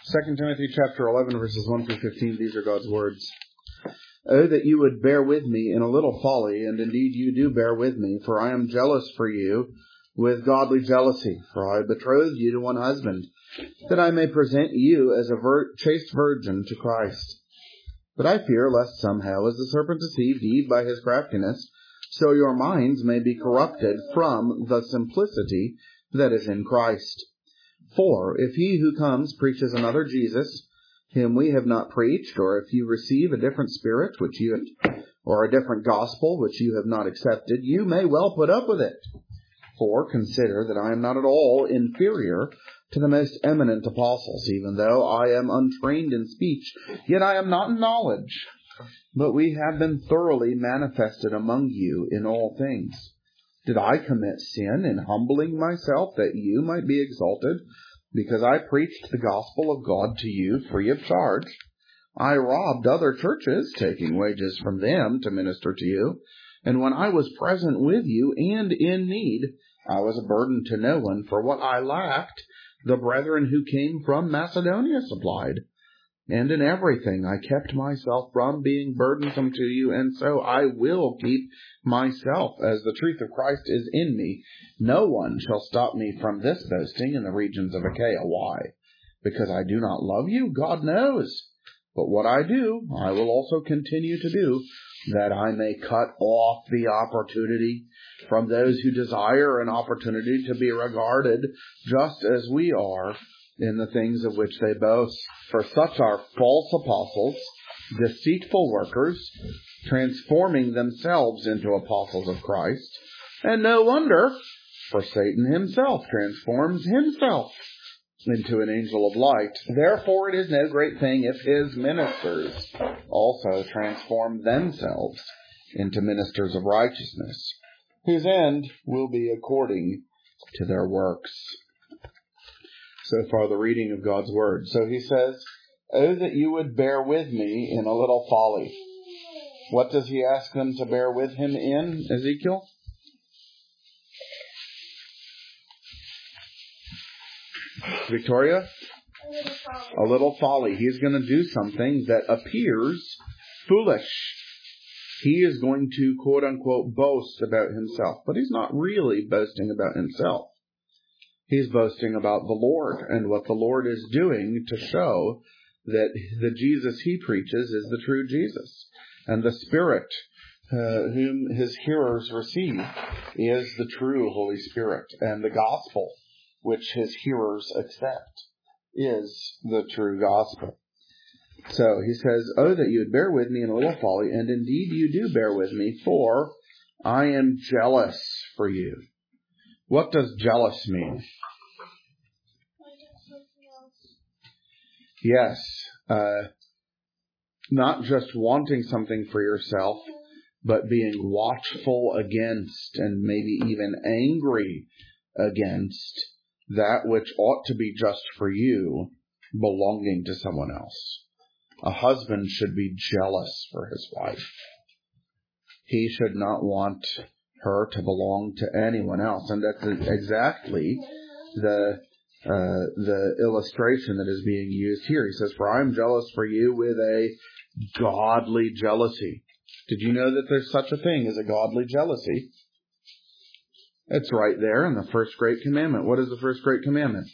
2 Timothy chapter 11, verses 1 through 15, these are God's words. Oh, that you would bear with me in a little folly, and indeed you do bear with me, for I am jealous for you with godly jealousy, for I have betrothed you to one husband, that I may present you as a chaste virgin to Christ. But I fear lest somehow, as the serpent deceived Eve by his craftiness, so your minds may be corrupted from the simplicity that is in Christ. For if he who comes preaches another Jesus, whom we have not preached, or if you receive a different spirit or a different gospel which you have not accepted, you may well put up with it. For consider that I am not at all inferior to the most eminent apostles, even though I am untrained in speech, yet I am not in knowledge. But we have been thoroughly manifested among you in all things. Did I commit sin in humbling myself that you might be exalted, because I preached the gospel of God to you free of charge? I robbed other churches, taking wages from them to minister to you. And when I was present with you and in need, I was a burden to no one, for what I lacked, the brethren who came from Macedonia supplied. And in everything I kept myself from being burdensome to you, and so I will keep myself, as the truth of Christ is in me. No one shall stop me from this boasting in the regions of Achaia. Why? Because I do not love you? God knows. But what I do, I will also continue to do, that I may cut off the opportunity from those who desire an opportunity to be regarded just as we are in the things of which they boast. For such are false apostles, deceitful workers, transforming themselves into apostles of Christ. And no wonder, for Satan himself transforms himself into an angel of light. Therefore it is no great thing if his ministers also transform themselves into ministers of righteousness, whose end will be according to their works. So far the reading of God's Word. So he says, oh, that you would bear with me in a little folly. What does he ask them to bear with him in, Ezekiel? Victoria? A little folly. He's going to do something that appears foolish. He is going to, quote unquote, boast about himself. But he's not really boasting about himself. He's boasting about the Lord and what the Lord is doing to show that the Jesus he preaches is the true Jesus. And the Spirit whom his hearers receive is the true Holy Spirit. And the gospel which his hearers accept is the true gospel. So he says, oh, that you would bear with me in a little folly, and indeed you do bear with me, for I am jealous for you. What does jealous mean? Yes, not just wanting something for yourself, but being watchful against and maybe even angry against that which ought to be just for you belonging to someone else. A husband should be jealous for his wife. He should not want her to belong to anyone else. And that's exactly the illustration that is being used here. He says, for I am jealous for you with a godly jealousy. Did you know that there's such a thing as a godly jealousy? It's right there in the first great commandment. What is the first great commandment?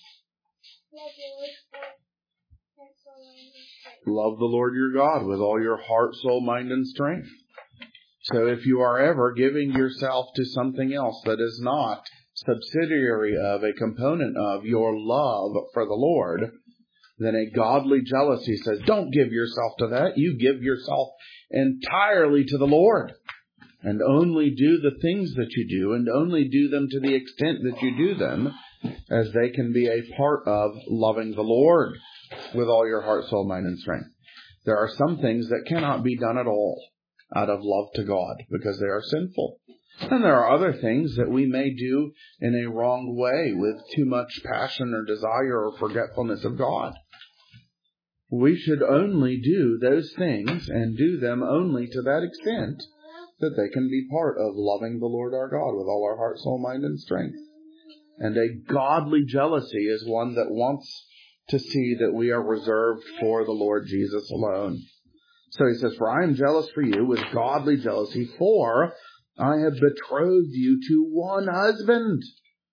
Love the Lord your God with all your heart, soul, mind, and strength. So if you are ever giving yourself to something else that is not subsidiary of, a component of your love for the Lord, then a godly jealousy says, don't give yourself to that. You give yourself entirely to the Lord. And only do the things that you do, and only do them to the extent that you do them, as they can be a part of loving the Lord with all your heart, soul, mind, and strength. There are some things that cannot be done at all out of love to God, because they are sinful. And there are other things that we may do in a wrong way with too much passion or desire or forgetfulness of God. We should only do those things, and do them only to that extent that they can be part of loving the Lord our God with all our heart, soul, mind, and strength. And a godly jealousy is one that wants to see that we are reserved for the Lord Jesus alone. So he says, for I am jealous for you with godly jealousy, for I have betrothed you to one husband.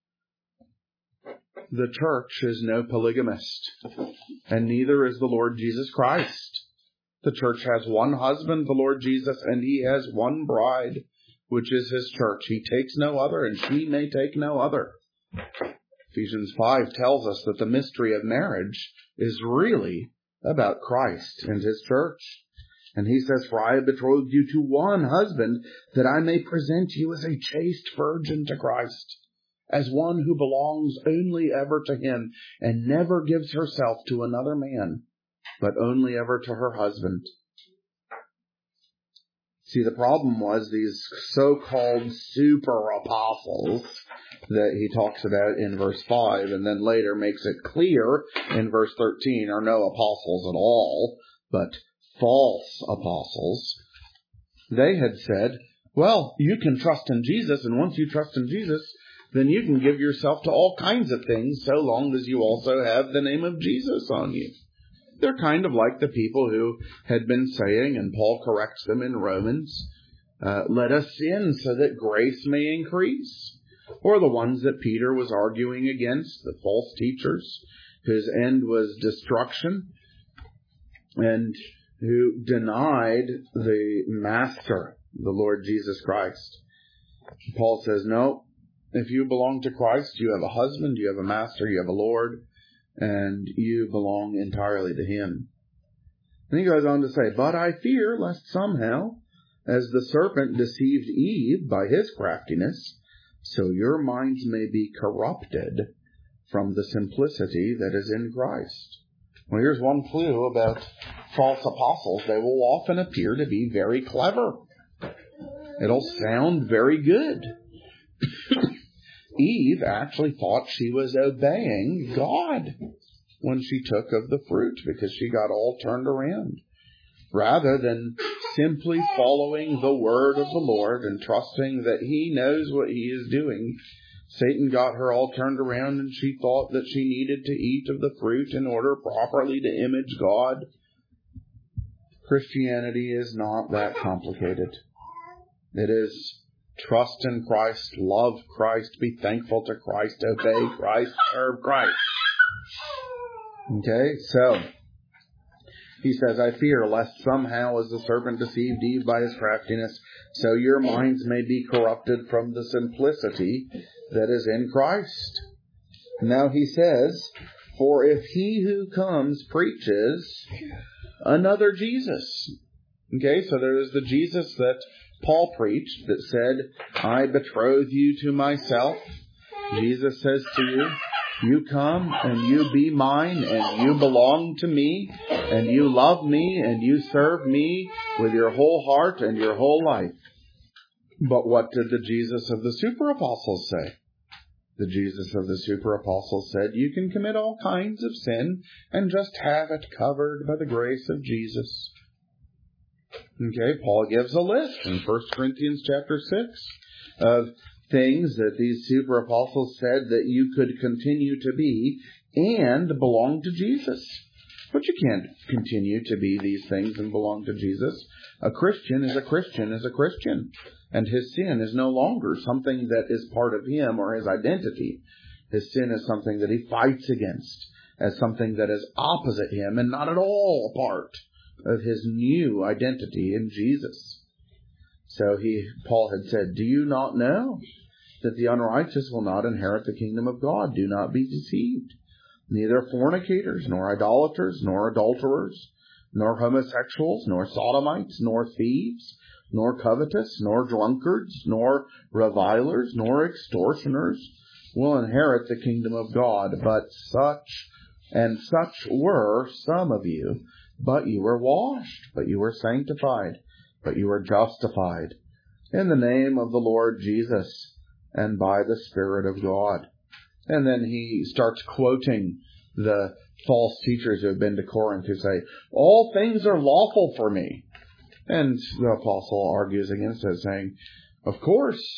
The church is no polygamist, and neither is the Lord Jesus Christ. The church has one husband, the Lord Jesus, and he has one bride, which is his church. He takes no other, and she may take no other. Ephesians 5 tells us that the mystery of marriage is really about Christ and his church. And he says, for I have betrothed you to one husband, that I may present you as a chaste virgin to Christ, as one who belongs only ever to him, and never gives herself to another man, but only ever to her husband. See, the problem was these so-called super apostles that he talks about in verse 5, and then later makes it clear in verse 13 are no apostles at all, but false apostles. They had said, well, you can trust in Jesus, and once you trust in Jesus, then you can give yourself to all kinds of things, so long as you also have the name of Jesus on you. They're kind of like the people who had been saying, and Paul corrects them in Romans, let us sin so that grace may increase. Or the ones that Peter was arguing against, the false teachers, whose end was destruction, and who denied the Master, the Lord Jesus Christ. Paul says, no, if you belong to Christ, you have a husband, you have a master, you have a Lord, and you belong entirely to him. And he goes on to say, but I fear lest somehow, as the serpent deceived Eve by his craftiness, so your minds may be corrupted from the simplicity that is in Christ. Well, here's one clue about false apostles. They will often appear to be very clever. It'll sound very good. Eve actually thought she was obeying God when she took of the fruit, because she got all turned around. Rather than simply following the word of the Lord and trusting that he knows what he is doing, Satan got her all turned around, and she thought that she needed to eat of the fruit in order properly to image God. Christianity is not that complicated. It is trust in Christ, love Christ, be thankful to Christ, obey Christ, serve Christ. Okay, so he says, I fear lest somehow as the serpent deceived Eve by his craftiness, so your minds may be corrupted from the simplicity that is in Christ. Now he says, for if he who comes preaches another Jesus. Okay, so there is the Jesus that Paul preached that said, I betroth you to myself. Jesus says to you, you come and you be mine and you belong to me and you love me and you serve me with your whole heart and your whole life. But what did the Jesus of the super apostles say? The Jesus of the super apostles said, you can commit all kinds of sin and just have it covered by the grace of Jesus. Okay, Paul gives a list in 1 Corinthians chapter 6 of things that these super apostles said that you could continue to be and belong to Jesus. But you can't continue to be these things and belong to Jesus. A Christian is a Christian is a Christian. And his sin is no longer something that is part of him or his identity. His sin is something that he fights against, as something that is opposite him and not at all a part of his new identity in Jesus. So Paul had said, do you not know that the unrighteous will not inherit the kingdom of God? Do not be deceived. Neither fornicators, nor idolaters, nor adulterers, nor homosexuals, nor sodomites, nor thieves, nor covetous, nor drunkards, nor revilers, nor extortioners will inherit the kingdom of God. But such were some of you. But you were washed, but you were sanctified, but you were justified in the name of the Lord Jesus and by the Spirit of God. And then he starts quoting the false teachers who have been to Corinth who say, all things are lawful for me. And the apostle argues against it, saying, of course,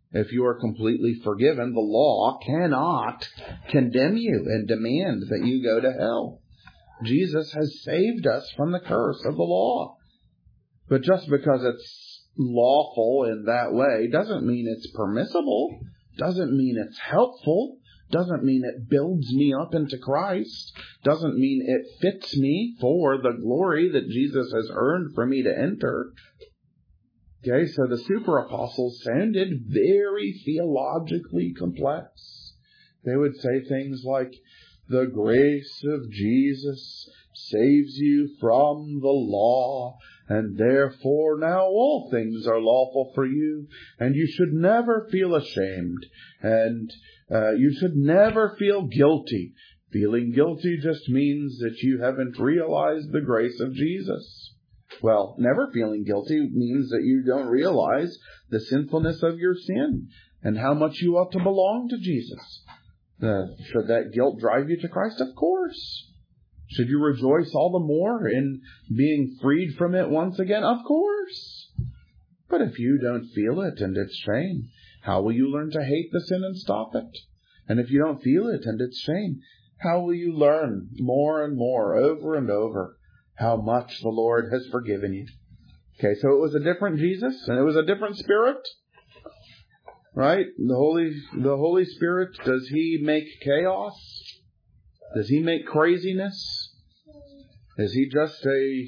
If you are completely forgiven, the law cannot condemn you and demand that you go to hell. Jesus has saved us from the curse of the law. But just because it's lawful in that way doesn't mean it's permissible, doesn't mean it's helpful, doesn't mean it builds me up into Christ, doesn't mean it fits me for the glory that Jesus has earned for me to enter. Okay, so the super apostles sounded very theologically complex. They would say things like, the grace of Jesus saves you from the law, and therefore now all things are lawful for you, and you should never feel ashamed, and you should never feel guilty. Feeling guilty just means that you haven't realized the grace of Jesus. Well, never feeling guilty means that you don't realize the sinfulness of your sin and how much you ought to belong to Jesus. Should that guilt drive you to Christ? Of course. Should you rejoice all the more in being freed from it once again? Of course. But if you don't feel it and it's shame, how will you learn to hate the sin and stop it? And if you don't feel it and it's shame, how will you learn more and more, over and over, how much the Lord has forgiven you? Okay, so it was a different Jesus and it was a different Spirit. Right? The Holy Spirit, does He make chaos? Does He make craziness? Is He just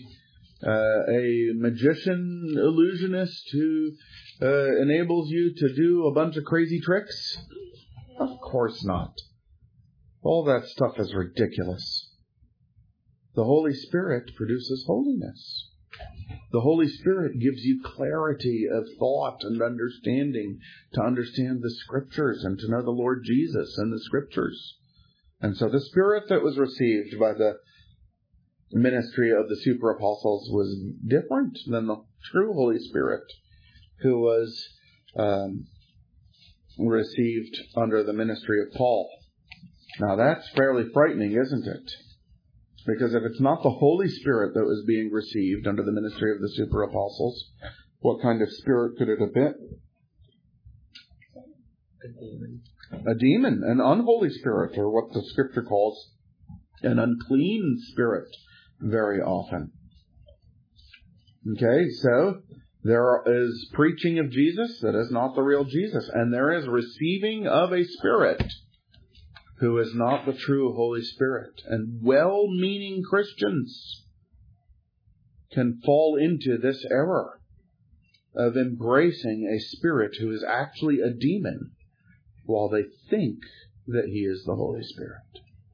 a magician, illusionist who enables you to do a bunch of crazy tricks? Of course not. All that stuff is ridiculous. The Holy Spirit produces holiness. The Holy Spirit gives you clarity of thought and understanding to understand the Scriptures and to know the Lord Jesus and the Scriptures. And so the Spirit that was received by the ministry of the super apostles was different than the true Holy Spirit who was received under the ministry of Paul. Now that's fairly frightening, isn't it? Because if it's not the Holy Spirit that was being received under the ministry of the super apostles, what kind of spirit could it have been? A demon, an unholy spirit, or what the Scripture calls an unclean spirit very often. Okay, so there is preaching of Jesus that is not the real Jesus, and there is receiving of a spirit who is not the true Holy Spirit. And well-meaning Christians can fall into this error of embracing a spirit who is actually a demon while they think that he is the Holy Spirit.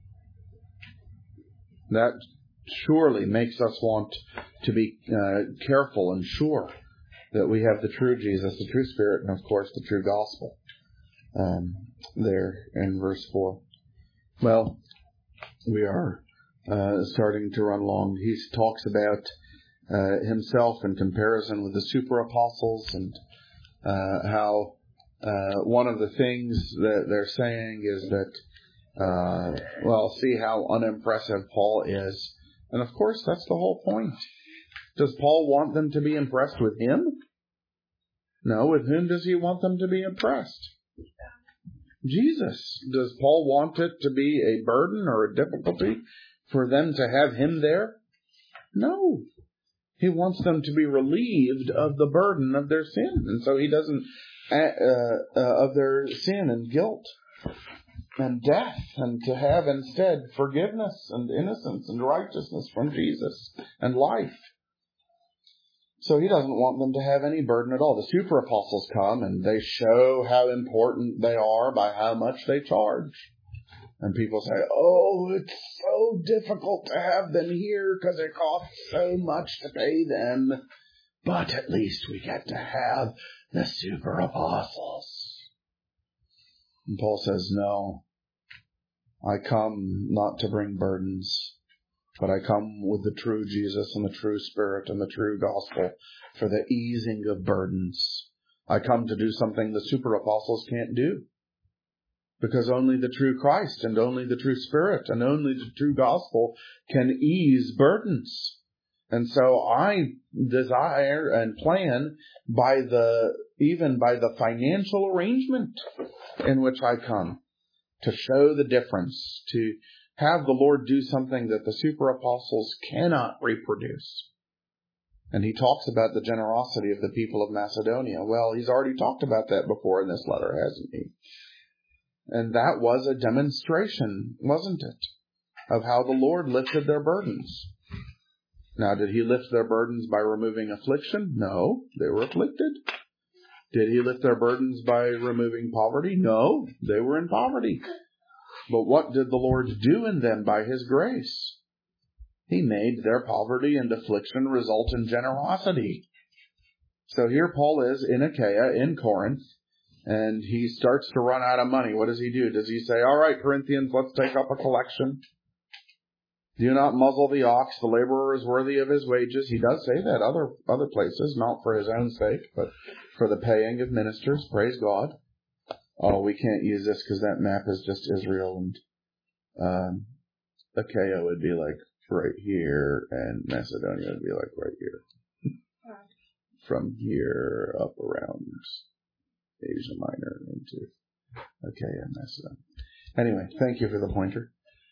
That surely makes us want to be careful and sure that we have the true Jesus, the true Spirit, and of course the true gospel. There in verse 4. Well, we are starting to run long. He talks about himself in comparison with the super apostles and how one of the things that they're saying is that, see how unimpressive Paul is. And of course, that's the whole point. Does Paul want them to be impressed with him? No, with whom does he want them to be impressed? Jesus. Does Paul want it to be a burden or a difficulty for them to have him there? No. He wants them to be relieved of the burden of their sin. And so he doesn't, of their sin and guilt and death, and to have instead forgiveness and innocence and righteousness from Jesus and life. So he doesn't want them to have any burden at all. The super apostles come and they show how important they are by how much they charge. And people say, oh, it's so difficult to have them here because it costs so much to pay them. But at least we get to have the super apostles. And Paul says, no, I come not to bring burdens, but I come with the true Jesus and the true Spirit and the true gospel for the easing of burdens. I come to do something the super apostles can't do. Because only the true Christ and only the true Spirit and only the true gospel can ease burdens. And so I desire and plan even by the financial arrangement in which I come to show the difference, to have the Lord do something that the super apostles cannot reproduce. And he talks about the generosity of the people of Macedonia. Well, he's already talked about that before in this letter, hasn't he? And that was a demonstration, wasn't it, of how the Lord lifted their burdens. Now, did he lift their burdens by removing affliction? No, they were afflicted. Did he lift their burdens by removing poverty? No, they were in poverty. But what did the Lord do in them by his grace? He made their poverty and affliction result in generosity. So here Paul is in Achaia, in Corinth, and he starts to run out of money. What does he do? Does he say, all right, Corinthians, let's take up a collection? Do not muzzle the ox. The laborer is worthy of his wages. He does say that other places, not for his own sake, but for the paying of ministers. Praise God. Oh, we can't use this because that map is just Israel, and Achaia would be like right here, and Macedonia would be like right here. From here up around Asia Minor into Achaia and Macedonia. Anyway, thank you for the pointer.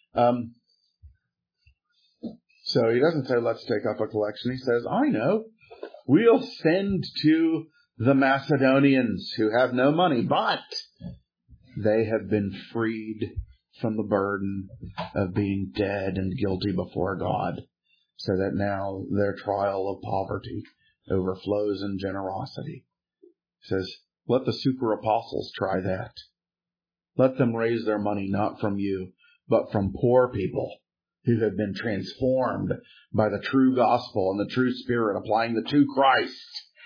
So he doesn't say, let's take up a collection. He says, I know, we'll send to the Macedonians who have no money, but they have been freed from the burden of being dead and guilty before God, so that now their trial of poverty overflows in generosity. He says, let the super apostles try that. Let them raise their money not from you, but from poor people who have been transformed by the true gospel and the true spirit, applying the true Christ.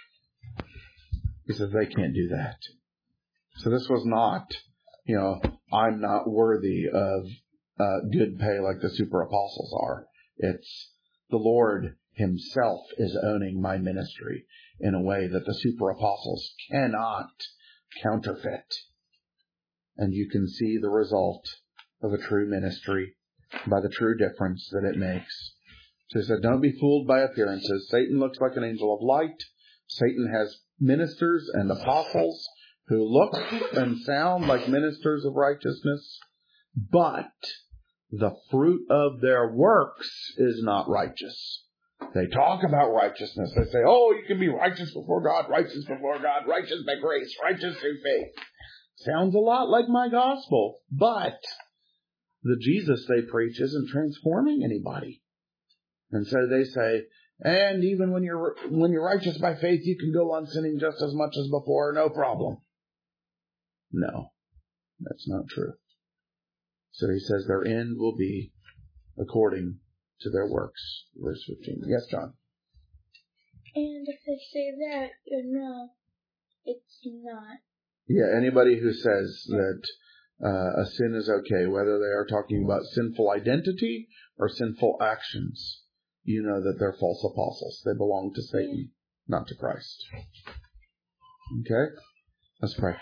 He says they can't do that. So this was not, I'm not worthy of good pay like the super apostles are. It's the Lord himself is owning my ministry in a way that the super apostles cannot counterfeit. And you can see the result of a true ministry by the true difference that it makes. So he said, don't be fooled by appearances. Satan looks like an angel of light. Satan has ministers and apostles who look and sound like ministers of righteousness, but the fruit of their works is not righteous. They talk about righteousness. They say, oh, you can be righteous before God, righteous before God, righteous by grace, righteous through faith. Sounds a lot like my gospel, but the Jesus they preach isn't transforming anybody. And so they say, and even when you're righteous by faith, you can go on sinning just as much as before, no problem. No, that's not true. So he says their end will be according to their works. Verse 15. Yes, John? And if they say that, it's not. Yeah, anybody who says that a sin is okay, whether they are talking about sinful identity or sinful actions, you know that they're false apostles. They belong to Satan, not to Christ. Okay? Let's pray.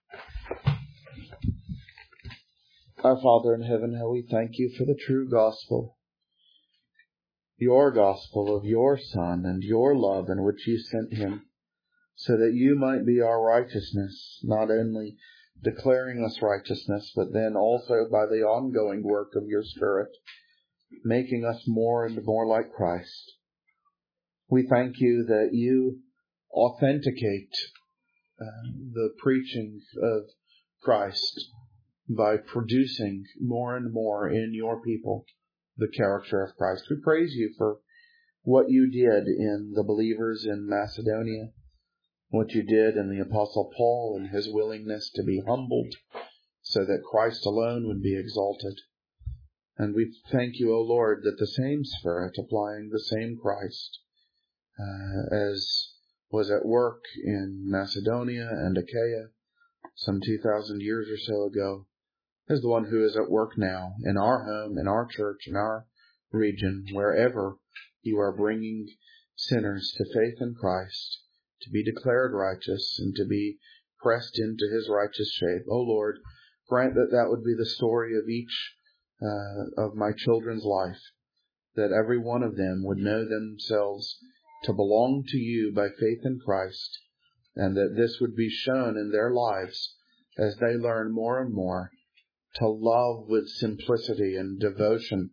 Our Father in heaven, how we thank you for the true gospel, your gospel of your Son and your love in which you sent him, so that you might be our righteousness, not only declaring us righteousness, but then also by the ongoing work of your Spirit, making us more and more like Christ. We thank you that you authenticate the preaching of Christ by producing more and more in your people the character of Christ. We praise you for what you did in the believers in Macedonia, what you did in the Apostle Paul and his willingness to be humbled so that Christ alone would be exalted. And we thank you, O Lord, that the same Spirit, applying the same Christ, as was at work in Macedonia and Achaia some 2,000 years or so ago, is the one who is at work now in our home, in our church, in our region, wherever you are bringing sinners to faith in Christ, to be declared righteous and to be pressed into his righteous shape. O Lord, grant that that would be the story of each of my children's life, that every one of them would know themselves to belong to you by faith in Christ, and that this would be shown in their lives as they learn more and more to love with simplicity and devotion,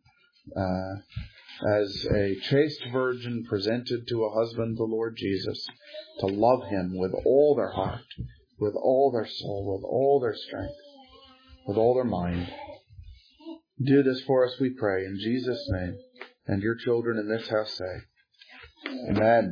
as a chaste virgin presented to a husband, the Lord Jesus, to love him with all their heart, with all their soul, with all their strength, with all their mind. Do this for us, we pray, in Jesus' name. And your children in this house say, Amen.